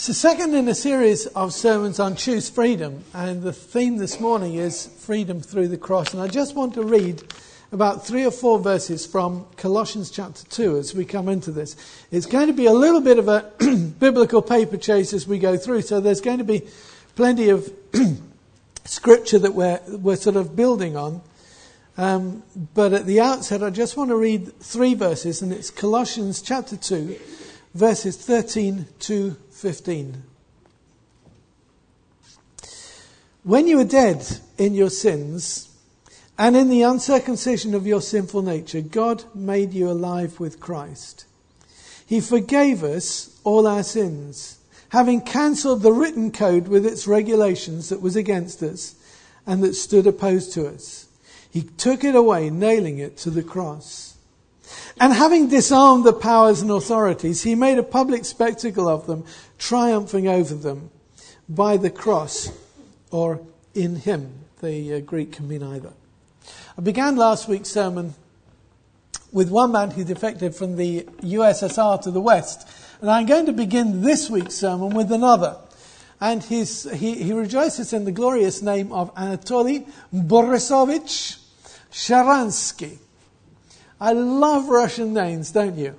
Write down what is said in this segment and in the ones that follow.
It's the second in a series of sermons on Choose Freedom, and the theme this morning is freedom through the cross. And I just want to read about 3 or 4 verses from Colossians chapter 2 as we come into this. It's going to be a little bit of a biblical paper chase as we go through, so there's going to be plenty of scripture that we're sort of building on. But at the outset, I just want to read 3 verses, and it's Colossians chapter 2, verses 13 to 15. When you were dead in your sins and in the uncircumcision of your sinful nature, God made you alive with Christ. He forgave us all our sins, having cancelled the written code with its regulations that was against us and that stood opposed to us. He took it away, nailing it to the cross. And having disarmed the powers and authorities, he made a public spectacle of them, triumphing over them by the cross, or in him. The Greek can mean either. I began last week's sermon with one man who defected from the USSR to the West. And I'm going to begin this week's sermon with another. And he rejoices in the glorious name of Anatoly Borisovich Sharansky. I love Russian names, don't you?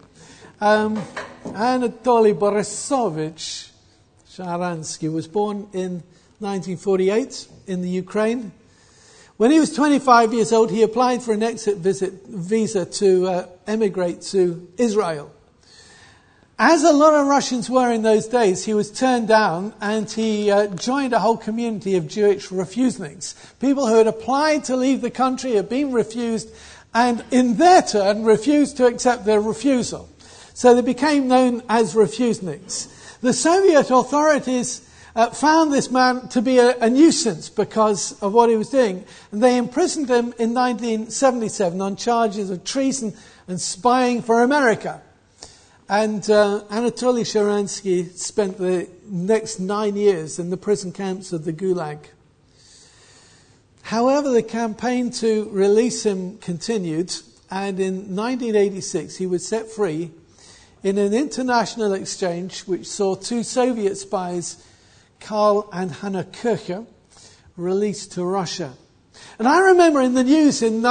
Anatoly Borisovich Sharansky was born in 1948 in the Ukraine. When he was 25 years old, he applied for an exit visa to emigrate to Israel. As a lot of Russians were in those days, he was turned down, and he joined a whole community of Jewish refuseniks. People who had applied to leave the country, had been refused, and in their turn refused to accept their refusal. So they became known as refuseniks. The Soviet authorities found this man to be a nuisance because of what he was doing. And they imprisoned him in 1977 on charges of treason and spying for America. And Anatoly Sharansky spent the next 9 years in the prison camps of the Gulag. However, the campaign to release him continued, and in 1986 he was set free in an international exchange which saw 2 Soviet spies, Karl and Hanna Kircher, released to Russia. And I remember in the news in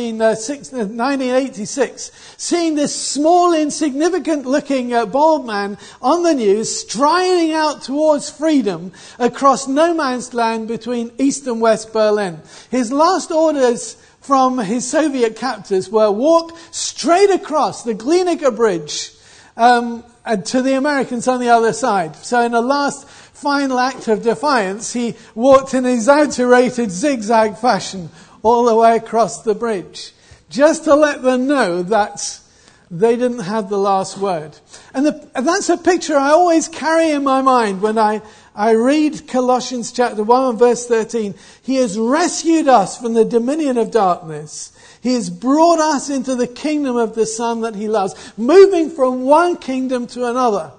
1986 seeing this small, insignificant-looking bald man on the news striding out towards freedom across no man's land between East and West Berlin. His last orders from his Soviet captors were walk straight across the Glienicke Bridge and to the Americans on the other side. So in a last final act of defiance, he walked in his exaggerated zigzag fashion all the way across the bridge, just to let them know that they didn't have the last word. And that's a picture I always carry in my mind when I read Colossians chapter 1 and verse 13. He has rescued us from the dominion of darkness. He has brought us into the kingdom of the Son that he loves, moving from one kingdom to another.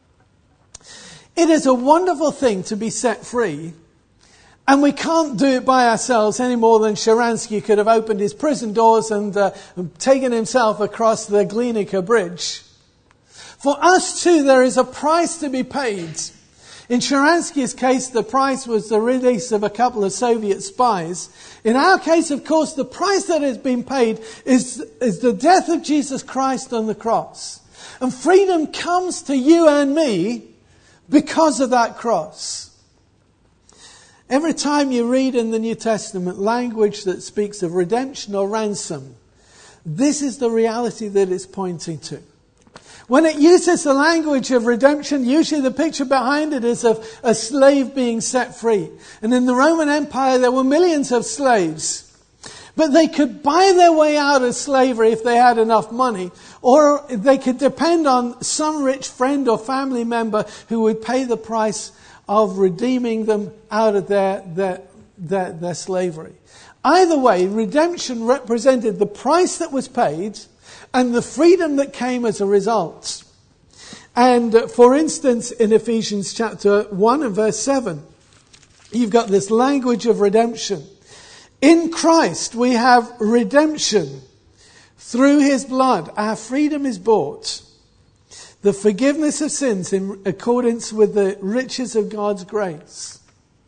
It is a wonderful thing to be set free, and we can't do it by ourselves any more than Sharansky could have opened his prison doors and taken himself across the Glienicke Bridge. For us too, there is a price to be paid. In Sharansky's case, the price was the release of a couple of Soviet spies. In our case, of course, the price that has been paid is the death of Jesus Christ on the cross. And freedom comes to you and me because of that cross. Every time you read in the New Testament language that speaks of redemption or ransom, this is the reality that it's pointing to. When it uses the language of redemption, usually the picture behind it is of a slave being set free. And in the Roman Empire, there were millions of slaves. But they could buy their way out of slavery if they had enough money, or they could depend on some rich friend or family member who would pay the price of redeeming them out of their slavery. Either way, redemption represented the price that was paid and the freedom that came as a result. And for instance, in Ephesians chapter 1 and verse 7, you've got this language of redemption. In Christ we have redemption through his blood. Our freedom is bought. the forgiveness of sins in accordance with the riches of God's grace.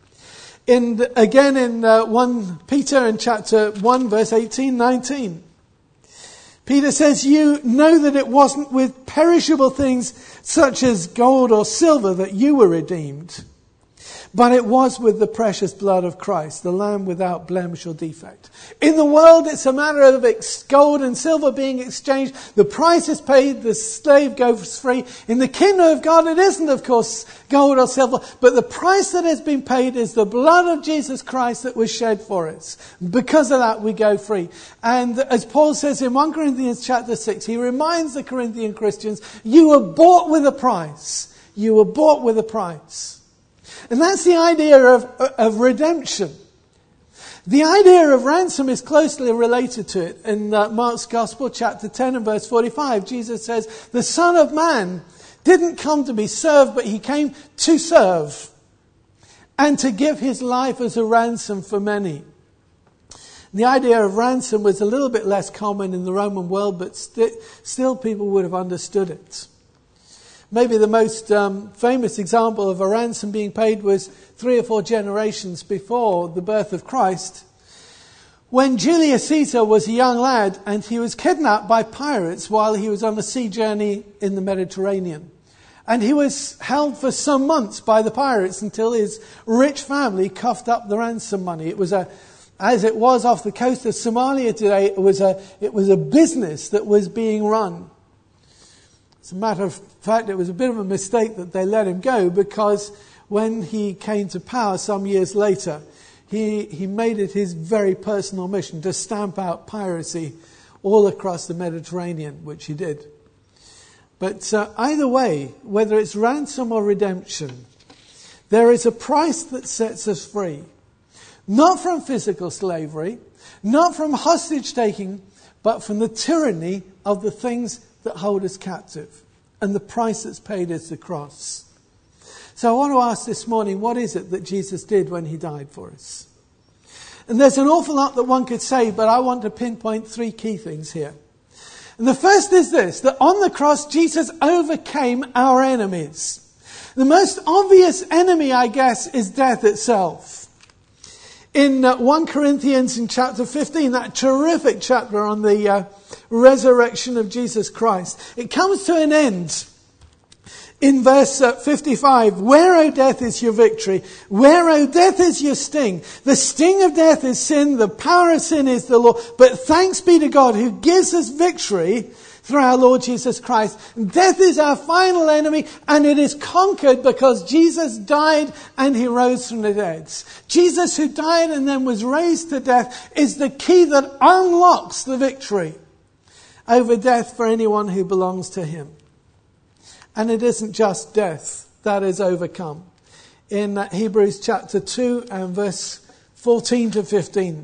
Again in 1 Peter in chapter 1 verse 18-19. Peter says, you know that it wasn't with perishable things such as gold or silver that you were redeemed, but it was with the precious blood of Christ, the Lamb without blemish or defect. In the world, it's a matter of gold and silver being exchanged. The price is paid, the slave goes free. In the kingdom of God, it isn't, of course, gold or silver, but the price that has been paid is the blood of Jesus Christ that was shed for us. Because of that, we go free. And as Paul says in 1 Corinthians chapter 6, he reminds the Corinthian Christians, you were bought with a price. You were bought with a price. And that's the idea of redemption. The idea of ransom is closely related to it. In Mark's Gospel, chapter 10 and verse 45, Jesus says, the Son of Man didn't come to be served, but he came to serve and to give his life as a ransom for many. The idea of ransom was a little bit less common in the Roman world, but still people would have understood it. Maybe the most famous example of a ransom being paid was 3 or 4 generations before the birth of Christ, when Julius Caesar was a young lad and he was kidnapped by pirates while he was on a sea journey in the Mediterranean. And he was held for some months by the pirates until his rich family coughed up the ransom money. It was as it was off the coast of Somalia today, it was a business that was being run. As a matter of fact, it was a bit of a mistake that they let him go, because when he came to power some years later, he made it his very personal mission to stamp out piracy all across the Mediterranean, which he did. But either way, whether it's ransom or redemption, there is a price that sets us free. Not from physical slavery, not from hostage taking, but from the tyranny of the things that hold us captive. And the price that's paid is the cross. So I want to ask this morning, what is it that Jesus did when he died for us? And there's an awful lot that one could say, but I want to pinpoint 3 key things here. And the first is this, that on the cross, Jesus overcame our enemies. The most obvious enemy, I guess, is death itself. In 1 Corinthians in chapter 15, that terrific chapter on the resurrection of Jesus Christ, it comes to an end in verse 55. Where, O death, is your victory? Where, O death, is your sting? The sting of death is sin. The power of sin is the law. But thanks be to God who gives us victory through our Lord Jesus Christ. Death is our final enemy, and it is conquered because Jesus died and he rose from the dead. Jesus, who died and then was raised to death, is the key that unlocks the victory over death for anyone who belongs to him. And it isn't just death that is overcome. In Hebrews chapter 2 and verse 14 to 15.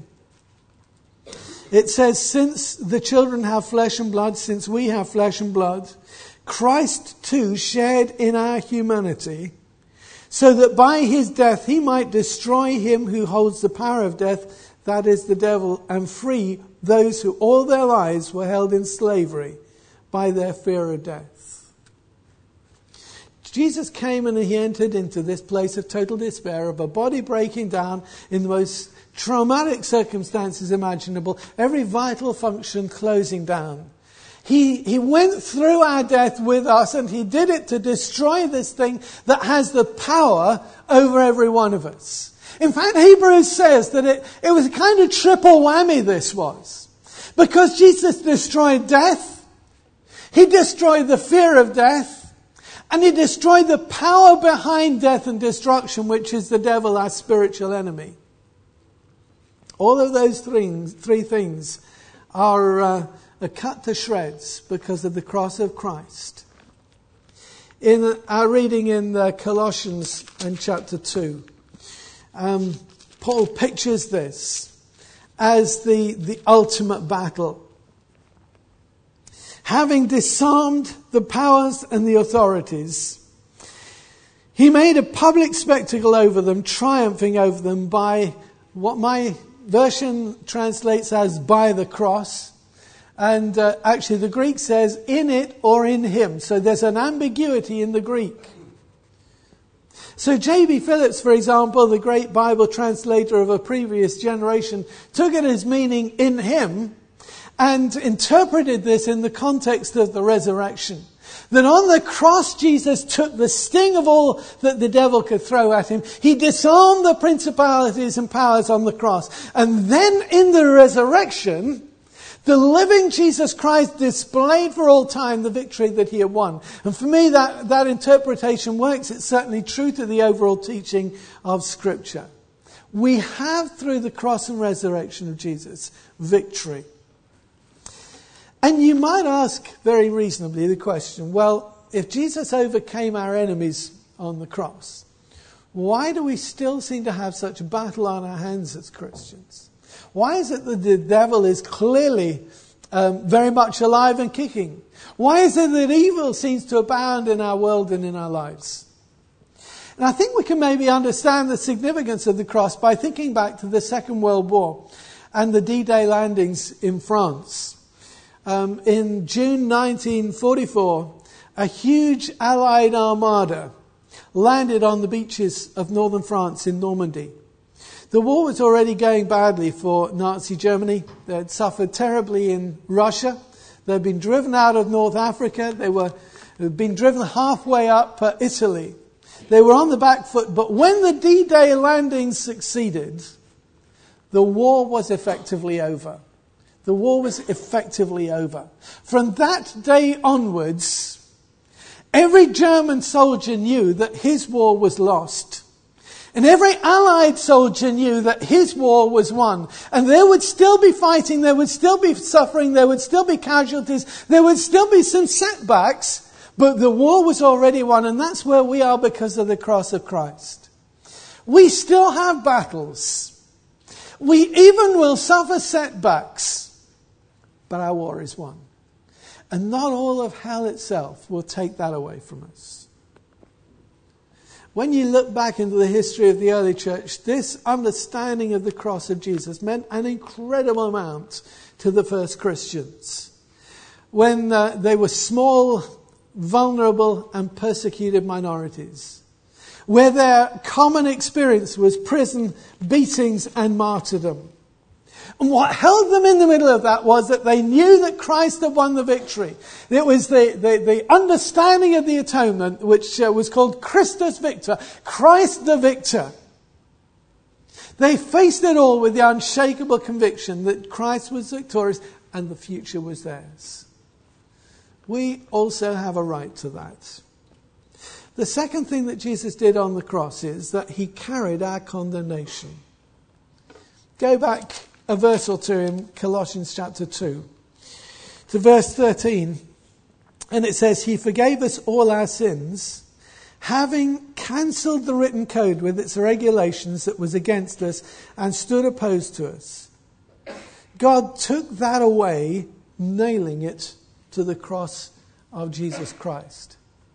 It says, since the children have flesh and blood, since we have flesh and blood, Christ too shared in our humanity, so that by his death he might destroy him who holds the power of death, that is the devil, and free those who all their lives were held in slavery by their fear of death. Jesus came and he entered into this place of total despair, of a body breaking down in the most traumatic circumstances imaginable, every vital function closing down. He went through our death with us, and he did it to destroy this thing that has the power over every one of us. In fact, Hebrews says that it was a kind of triple whammy, this was. Because Jesus destroyed death, he destroyed the fear of death, and he destroyed the power behind death and destruction, which is the devil, our spiritual enemy. All of those 3 things are cut to shreds because of the cross of Christ. In our reading in Colossians in chapter 2, Paul pictures this as the ultimate battle. Having disarmed the powers and the authorities, he made a public spectacle over them, triumphing over them by what my version translates as by the cross. And actually the Greek says in it or in him. So there's an ambiguity in the Greek. So J.B. Phillips, for example, the great Bible translator of a previous generation, took it as meaning in him and interpreted this in the context of the resurrection. That on the cross Jesus took the sting of all that the devil could throw at him. He disarmed the principalities and powers on the cross. And then in the resurrection, the living Jesus Christ displayed for all time the victory that he had won. And for me, that interpretation works. It's certainly true to the overall teaching of Scripture. We have, through the cross and resurrection of Jesus, victory. And you might ask very reasonably the question, well, if Jesus overcame our enemies on the cross, why do we still seem to have such a battle on our hands as Christians? Why is it that the devil is clearly very much alive and kicking? Why is it that evil seems to abound in our world and in our lives? And I think we can maybe understand the significance of the cross by thinking back to the Second World War and the D-Day landings in France. In June 1944, a huge Allied armada landed on the beaches of northern France in Normandy. The war was already going badly for Nazi Germany. They had suffered terribly in Russia. They had been driven out of North Africa. They had been driven halfway up Italy. They were on the back foot. But when the D-Day landings succeeded, the war was effectively over. The war was effectively over. From that day onwards, every German soldier knew that his war was lost. And every Allied soldier knew that his war was won. And there would still be fighting, there would still be suffering, there would still be casualties, there would still be some setbacks, but the war was already won. And that's where we are because of the cross of Christ. We still have battles. We even will suffer setbacks. But our war is won. And not all of hell itself will take that away from us. When you look back into the history of the early church, this understanding of the cross of Jesus meant an incredible amount to the first Christians. When they were small, vulnerable and persecuted minorities. Where their common experience was prison, beatings and martyrdom. And what held them in the middle of that was that they knew that Christ had won the victory. It was the understanding of the atonement, which was called Christus Victor, Christ the Victor. They faced it all with the unshakable conviction that Christ was victorious and the future was theirs. We also have a right to that. The second thing that Jesus did on the cross is that he carried our condemnation. Go back a verse or two in Colossians chapter 2 to verse 13. And it says, he forgave us all our sins, having cancelled the written code with its regulations that was against us and stood opposed to us. God took that away, nailing it to the cross of Jesus Christ.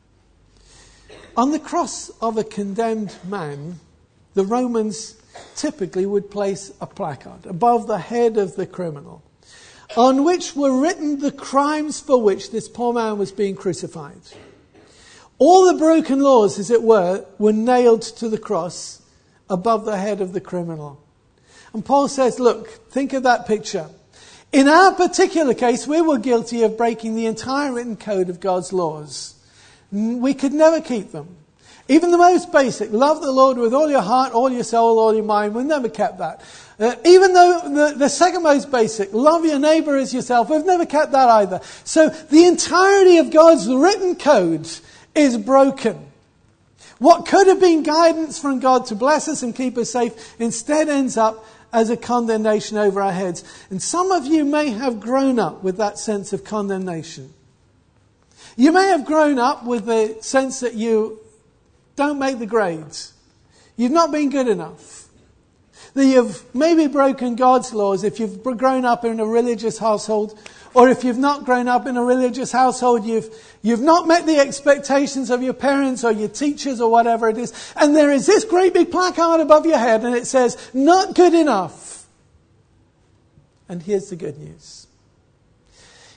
On the cross of a condemned man, the Romans typically would place a placard above the head of the criminal, on which were written the crimes for which this poor man was being crucified. All the broken laws, as it were nailed to the cross above the head of the criminal. And Paul says, look, think of that picture. In our particular case, we were guilty of breaking the entire written code of God's laws. We could never keep them. Even the most basic, love the Lord with all your heart, all your soul, all your mind, we've never kept that. Even though the second most basic, love your neighbour as yourself, we've never kept that either. So the entirety of God's written code is broken. What could have been guidance from God to bless us and keep us safe instead ends up as a condemnation over our heads. And some of you may have grown up with that sense of condemnation. You may have grown up with the sense that you don't make the grades. You've not been good enough. That you've maybe broken God's laws if you've grown up in a religious household, or if you've not grown up in a religious household, you've not met the expectations of your parents or your teachers or whatever it is. And there is this great big placard above your head and it says, not good enough. And here's the good news.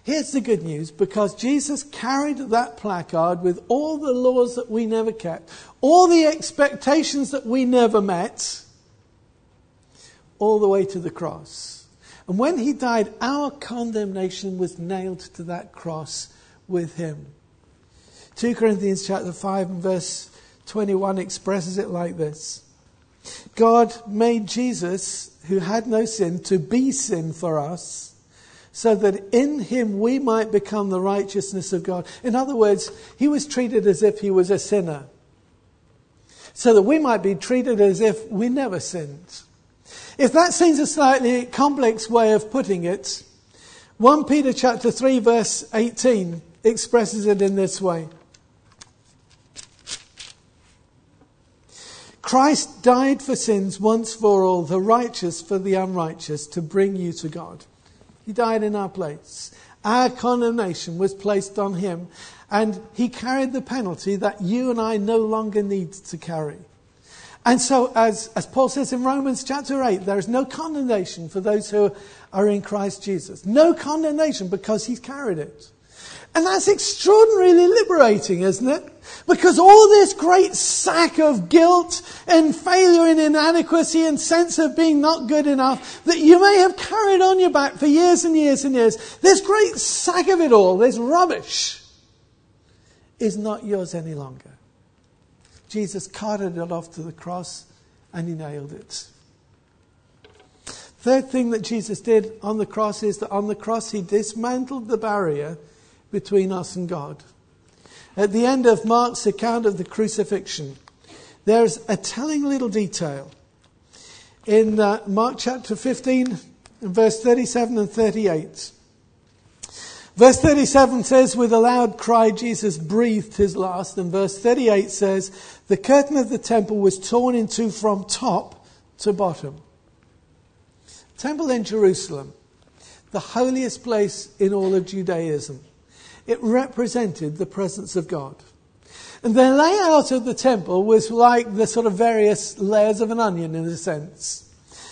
Here's the good news, because Jesus carried that placard with all the laws that we never kept, all the expectations that we never met, all the way to the cross. And when he died, our condemnation was nailed to that cross with him. 2 Corinthians chapter 5 and verse 21 expresses it like this. God made Jesus, who had no sin, to be sin for us, so that in him we might become the righteousness of God. In other words, he was treated as if he was a sinner, so that we might be treated as if we never sinned. If that seems a slightly complex way of putting it, 1 Peter chapter 3 verse 18 expresses it in this way. Christ died for sins once for all, the righteous for the unrighteous, to bring you to God. He died in our place. Our condemnation was placed on him, and he carried the penalty that you and I no longer need to carry. And so, as Paul says in Romans chapter 8, there is no condemnation for those who are in Christ Jesus. No condemnation, because he's carried it. And that's extraordinarily liberating, isn't it? Because all this great sack of guilt and failure and inadequacy and sense of being not good enough that you may have carried on your back for years and years and years, this great sack of it all, this rubbish, is not yours any longer. Jesus carted it off to the cross and he nailed it. Third thing that Jesus did on the cross is that on the cross he dismantled the barrier between us and God. At the end of Mark's account of the crucifixion, there's a telling little detail. In Mark chapter 15, verse 37 and 38. Verse 37 says, with a loud cry, Jesus breathed his last. And verse 38 says, the curtain of the temple was torn in two from top to bottom. Temple in Jerusalem, the holiest place in all of Judaism. It represented the presence of God. And the layout of the temple was like the sort of various layers of an onion in a sense.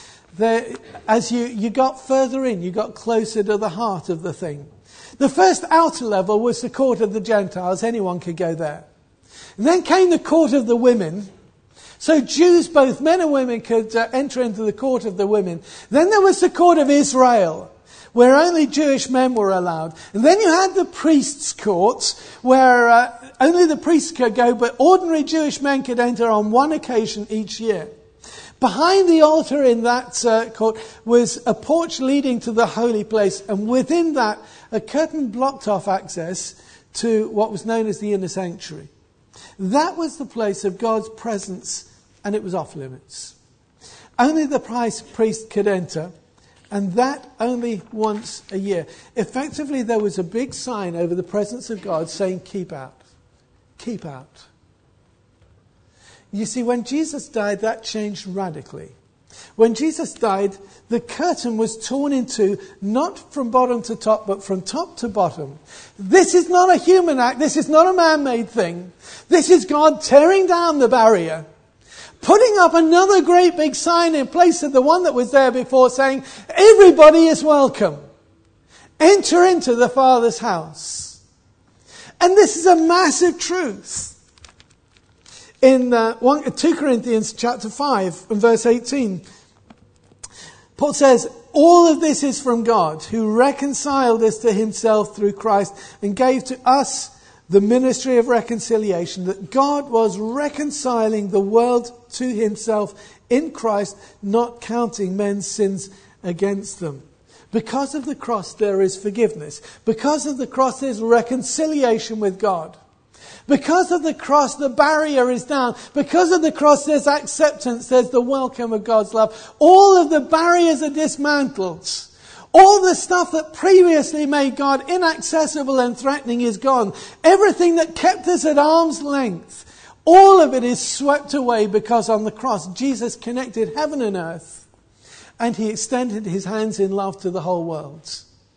As you got further in, you got closer to the heart of the thing. The first outer level was the court of the Gentiles. Anyone could go there. And then came the court of the women. So Jews, both men and women, could enter into the court of the women. Then there was the court of Israel, where only Jewish men were allowed. And then you had the priest's court, where only the priests could go, but ordinary Jewish men could enter on one occasion each year. Behind the altar in that court was a porch leading to the holy place, and within that, a curtain blocked off access to what was known as the inner sanctuary. That was the place of God's presence, and it was off limits. Only the priest could enter, and that only once a year. Effectively, there was a big sign over the presence of God saying, keep out. Keep out. You see, when Jesus died, that changed radically. When Jesus died, the curtain was torn in two, not from bottom to top, but from top to bottom. This is not a human act. This is not a man-made thing. This is God tearing down the barrier, putting up another great big sign in place of the one that was there before, saying, everybody is welcome. Enter into the Father's house. And this is a massive truth. In 2 Corinthians chapter 5 and verse 18, Paul says, all of this is from God, who reconciled us to himself through Christ and gave to us the ministry of reconciliation, that God was reconciling the world to himself in Christ, not counting men's sins against them. Because of the cross, there is forgiveness. Because of the cross, there's reconciliation with God. Because of the cross, the barrier is down. Because of the cross, there's acceptance. There's the welcome of God's love. All of the barriers are dismantled. All the stuff that previously made God inaccessible and threatening is gone. Everything that kept us at arm's length, all of it is swept away, because on the cross, Jesus connected heaven and earth, and he extended his hands in love to the whole world.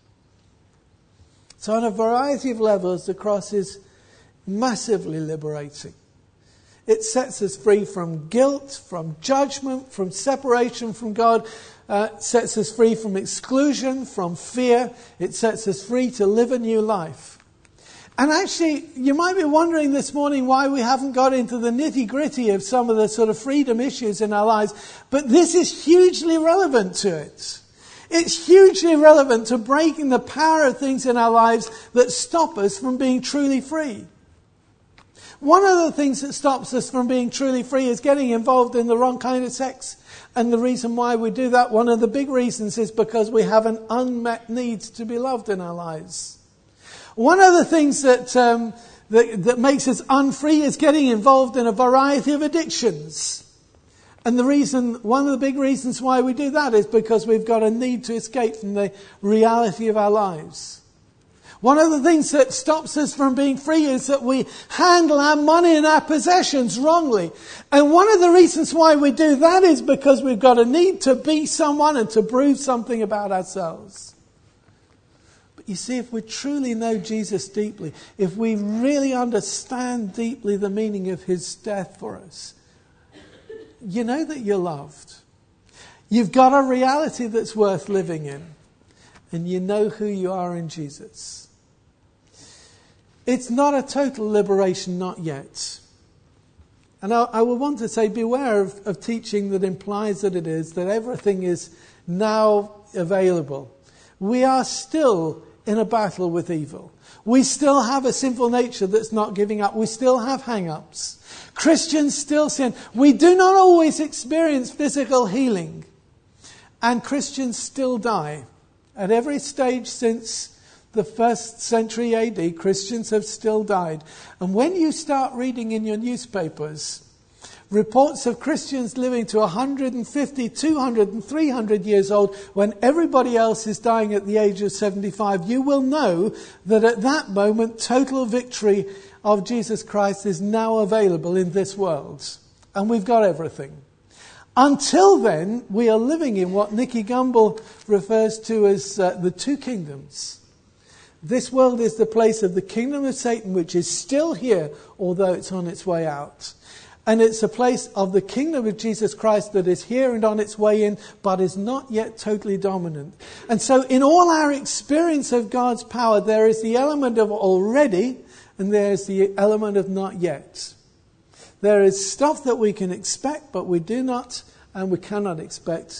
So on a variety of levels, the cross is massively liberating. It sets us free from guilt, from judgment, from separation from God, sets us free from exclusion, from fear. It sets us free to live a new life. And actually, you might be wondering this morning why we haven't got into the nitty-gritty of some of the sort of freedom issues in our lives. But this is hugely relevant to it. It's hugely relevant to breaking the power of things in our lives that stop us from being truly free. One of the things that stops us from being truly free is getting involved in the wrong kind of sex. And the reason why we do that, one of the big reasons, is because we have an unmet need to be loved in our lives. One of the things that makes us unfree is getting involved in a variety of addictions. And one of the big reasons why we do that is because we've got a need to escape from the reality of our lives. One of the things that stops us from being free is that we handle our money and our possessions wrongly. And one of the reasons why we do that is because we've got a need to be someone and to prove something about ourselves. But you see, if we truly know Jesus deeply, if we really understand deeply the meaning of his death for us, you know that you're loved. You've got a reality that's worth living in. And you know who you are in Jesus. It's not a total liberation, not yet. And I will want to say, beware of teaching that implies that it is, that everything is now available. We are still in a battle with evil. We still have a sinful nature that's not giving up. We still have hang-ups. Christians still sin. We do not always experience physical healing. And Christians still die. At every stage since the 1st century AD, Christians have still died. And when you start reading in your newspapers reports of Christians living to 150, 200 and 300 years old when everybody else is dying at the age of 75, you will know that at that moment total victory of Jesus Christ is now available in this world. And we've got everything. Until then, we are living in what Nicky Gumbel refers to as the two kingdoms. This world is the place of the kingdom of Satan, which is still here, although it's on its way out. And it's a place of the kingdom of Jesus Christ that is here and on its way in, but is not yet totally dominant. And so in all our experience of God's power, there is the element of already, and there's the element of not yet. There is stuff that we can expect, but we do not and we cannot expect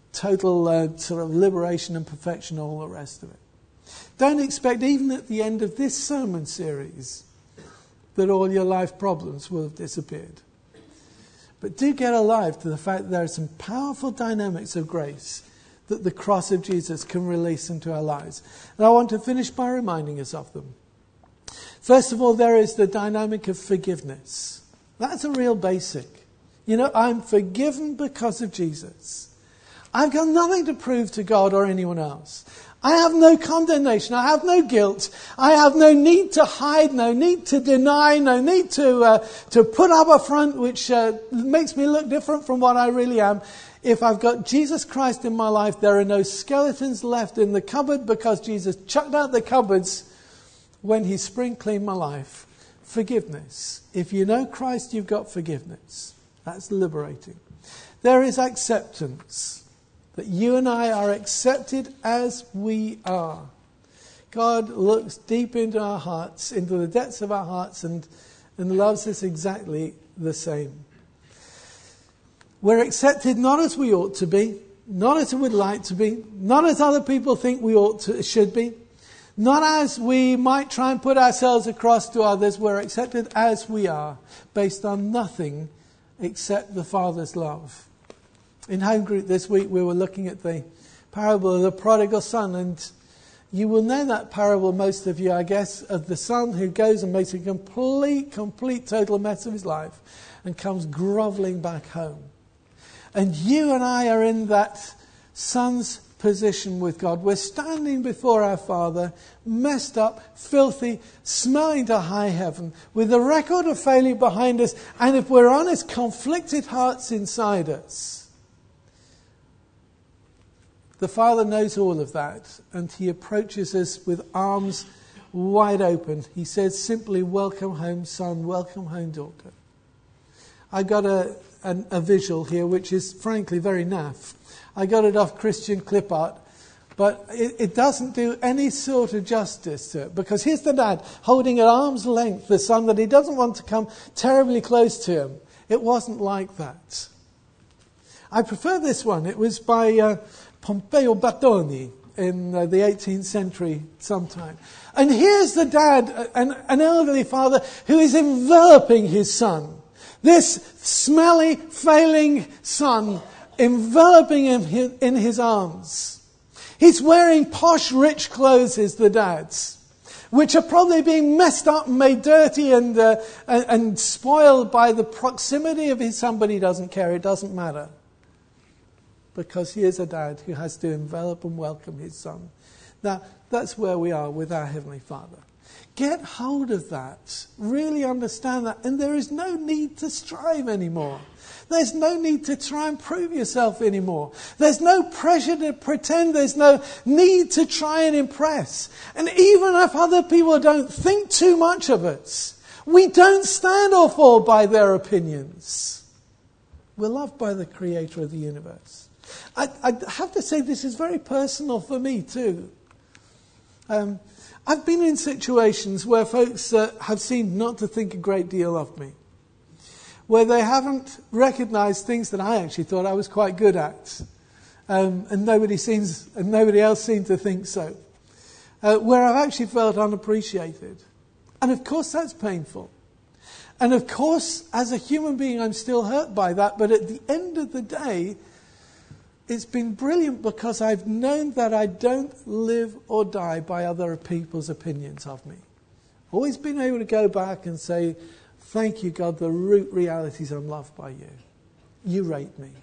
total sort of liberation and perfection, all the rest of it. Don't expect, even at the end of this sermon series, that all your life problems will have disappeared. But do get alive to the fact that there are some powerful dynamics of grace that the cross of Jesus can release into our lives. And I want to finish by reminding us of them. First of all, there is the dynamic of forgiveness. That's a real basic. You know, I'm forgiven because of Jesus. I've got nothing to prove to God or anyone else. I have no condemnation. I have no guilt. I have no need to hide, no need to deny, no need to put up a front which makes me look different from what I really am. If I've got Jesus Christ in my life, there are no skeletons left in the cupboard because Jesus chucked out the cupboards when he spring cleaned my life. Forgiveness. If you know Christ, you've got forgiveness. That's liberating. There is acceptance. That you and I are accepted as we are. God looks deep into our hearts, into the depths of our hearts, and loves us exactly the same. We're accepted not as we ought to be, not as we would like to be, not as other people think we should be, not as we might try and put ourselves across to others. We're accepted as we are, based on nothing except the Father's love. In home group this week, we were looking at the parable of the prodigal son, and you will know that parable, most of you, I guess, of the son who goes and makes a complete, total mess of his life and comes grovelling back home. And you and I are in that son's position with God. We're standing before our Father, messed up, filthy, smelling to high heaven, with a record of failure behind us, and if we're honest, conflicted hearts inside us. The Father knows all of that, and he approaches us with arms wide open. He says simply, welcome home, son, welcome home, daughter. I got a visual here, which is frankly very naff. I got it off Christian Clip Art. But it doesn't do any sort of justice to it. Because here's the dad holding at arm's length the son that he doesn't want to come terribly close to him. It wasn't like that. I prefer this one. It was by Pompeo Battoni in the 18th century sometime. And here's the dad, an elderly father, who is enveloping his son. This smelly, failing son, enveloping him in his arms. He's wearing posh, rich clothes, is the dad's, which are probably being messed up and made dirty and spoiled by the proximity of his son, but he doesn't care. It doesn't matter. Because he is a dad who has to envelop and welcome his son. Now, that's where we are with our Heavenly Father. Get hold of that. Really understand that. And there is no need to strive anymore. There's no need to try and prove yourself anymore. There's no pressure to pretend. There's no need to try and impress. And even if other people don't think too much of us, we don't stand or fall by their opinions. We're loved by the Creator of the universe. I have to say this is very personal for me too. I've been in situations where folks have seemed not to think a great deal of me. Where they haven't recognised things that I actually thought I was quite good at. And nobody else seemed to think so. Where I've actually felt unappreciated. And of course that's painful. And of course, as a human being, I'm still hurt by that. But at the end of the day, it's been brilliant because I've known that I don't live or die by other people's opinions of me. Always been able to go back and say, thank you, God, the root realities I'm loved by you. You rate me.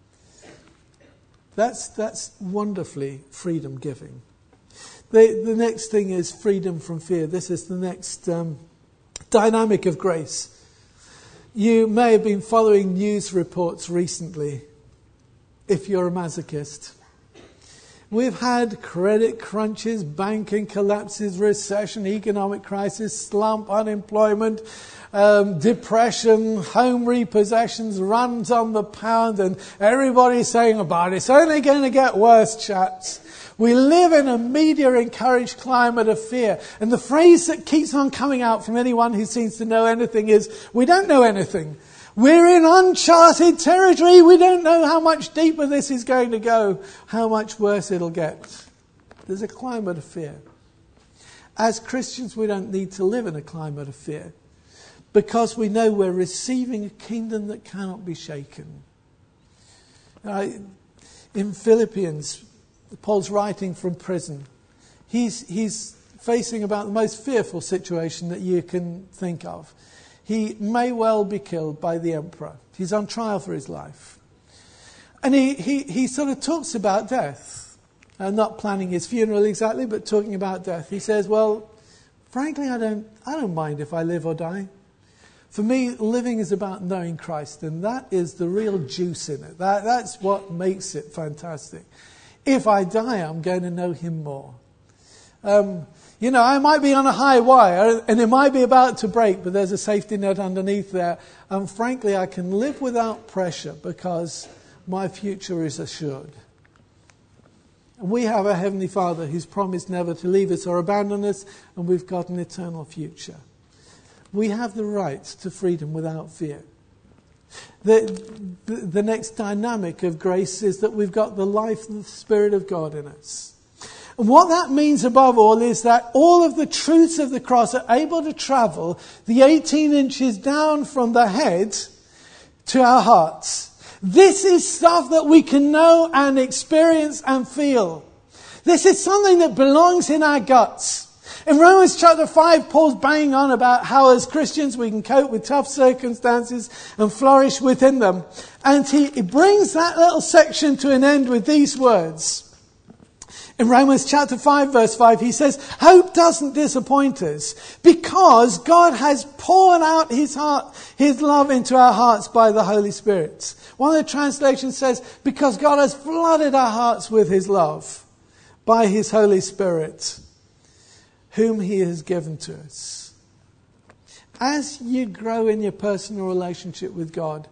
That's wonderfully freedom giving. The next thing is freedom from fear. This is the next dynamic of grace. You may have been following news reports recently, if you're a masochist. We've had credit crunches, banking collapses, recession, economic crisis, slump, unemployment, depression, home repossessions, runs on the pound, and everybody's saying about it, it's only going to get worse, chaps. We live in a media-encouraged climate of fear. And the phrase that keeps on coming out from anyone who seems to know anything is, we don't know anything. We're in uncharted territory. We don't know how much deeper this is going to go, how much worse it'll get. There's a climate of fear. As Christians, we don't need to live in a climate of fear because we know we're receiving a kingdom that cannot be shaken. In Philippians, Paul's writing from prison. He's facing about the most fearful situation that you can think of. He may well be killed by the emperor. He's on trial for his life. And he sort of talks about death. Not planning his funeral exactly, but talking about death. He says, well, frankly, I don't mind if I live or die. For me, living is about knowing Christ, and that is the real juice in it. That's what makes it fantastic. If I die, I'm going to know him more. I might be on a high wire and it might be about to break, but there's a safety net underneath there. And frankly, I can live without pressure because my future is assured. And we have a Heavenly Father who's promised never to leave us or abandon us, and we've got an eternal future. We have the right to freedom without fear. The next dynamic of grace is that we've got the life and the Spirit of God in us. And what that means above all is that all of the truths of the cross are able to travel the 18 inches down from the head to our hearts. This is stuff that we can know and experience and feel. This is something that belongs in our guts. In Romans chapter 5, Paul's banging on about how as Christians we can cope with tough circumstances and flourish within them. And he brings that little section to an end with these words. In Romans chapter 5 verse 5 he says, hope doesn't disappoint us because God has poured out his love into our hearts by the Holy Spirit. One of the translations says, because God has flooded our hearts with his love by his Holy Spirit, whom he has given to us. As you grow in your personal relationship with God,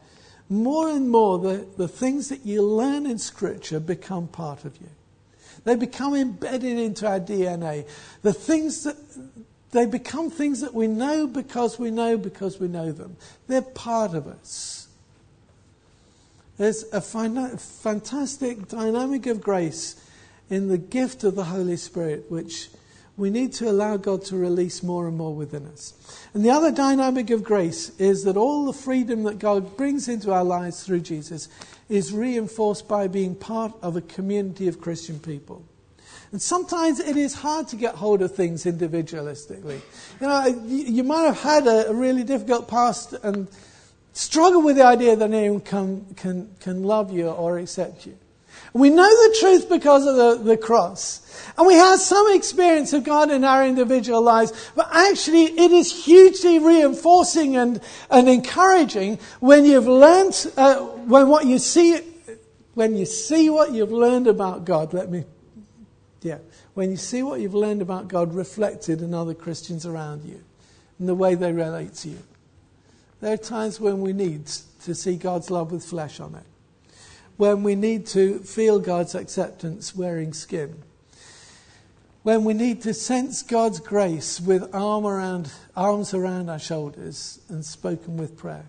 more and more the things that you learn in Scripture become part of you. They become embedded into our DNA. They become things that we know because we know them. They're part of us. There's a fantastic dynamic of grace in the gift of the Holy Spirit, which we need to allow God to release more and more within us. And the other dynamic of grace is that all the freedom that God brings into our lives through Jesus is reinforced by being part of a community of Christian people. And sometimes it is hard to get hold of things individualistically. You might have had a really difficult past and struggle with the idea that anyone can love you or accept you. We know the truth because of the cross. And we have some experience of God in our individual lives. But actually it is hugely reinforcing and encouraging when you've learned, when you see what you've learned about God. When you see what you've learned about God reflected in other Christians around you and the way they relate to you. There are times when we need to see God's love with flesh on it. When we need to feel God's acceptance wearing skin. When we need to sense God's grace with arms around our shoulders and spoken with prayer.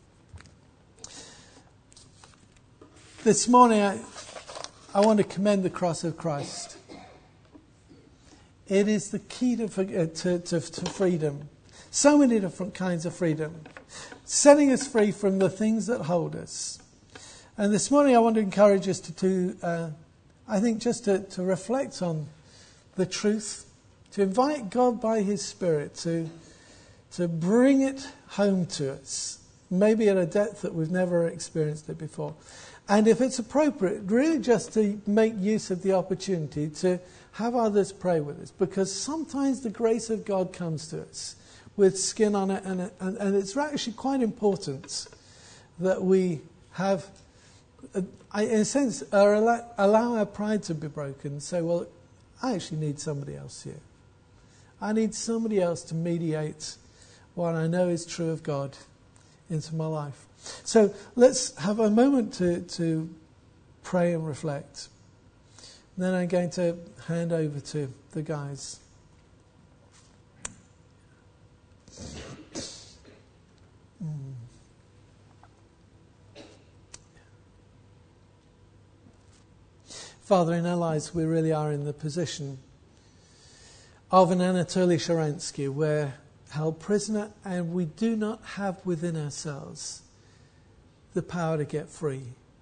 This morning I want to commend the cross of Christ. It is the key to freedom. So many different kinds of freedom. Setting us free from the things that hold us. And this morning I want to encourage us to reflect on the truth, to invite God by His Spirit to bring it home to us, maybe at a depth that we've never experienced it before. And if it's appropriate, really just to make use of the opportunity to have others pray with us, because sometimes the grace of God comes to us with skin on it, and it's actually quite important that we have, in a sense, allow our pride to be broken and say, well, I actually need somebody else here. I need somebody else to mediate what I know is true of God into my life. So let's have a moment to pray and reflect. And then I'm going to hand over to the guys. Father, in our lives we really are in the position of an Anatoly Sharansky, we're held prisoner and we do not have within ourselves the power to get free.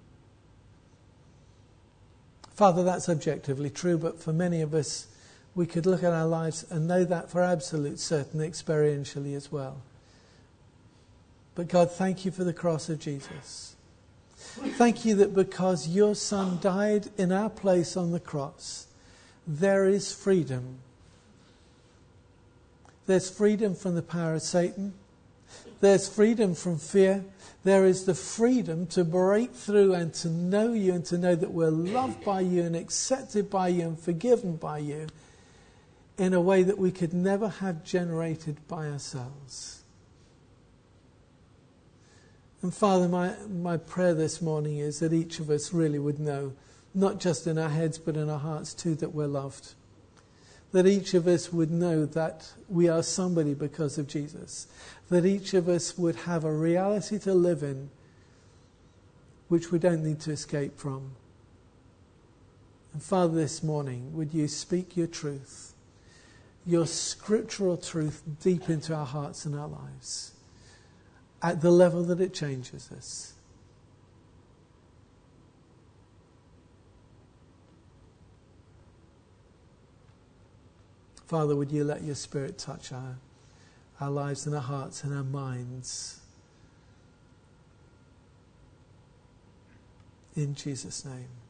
Father, that's objectively true, but for many of us, we could look at our lives and know that for absolute certain experientially as well. But God, thank you for the cross of Jesus. Thank you that because your Son died in our place on the cross, there is freedom. There's freedom from the power of Satan. There's freedom from fear. There is the freedom to break through and to know you and to know that we're loved by you and accepted by you and forgiven by you in a way that we could never have generated by ourselves. And Father, my prayer this morning is that each of us really would know, not just in our heads but in our hearts too, that we're loved. That each of us would know that we are somebody because of Jesus. That each of us would have a reality to live in which we don't need to escape from. And Father, this morning, would you speak your truth, your scriptural truth deep into our hearts and our lives at the level that it changes us. Father, would you let your Spirit touch our lives and our hearts and our minds. In Jesus' name.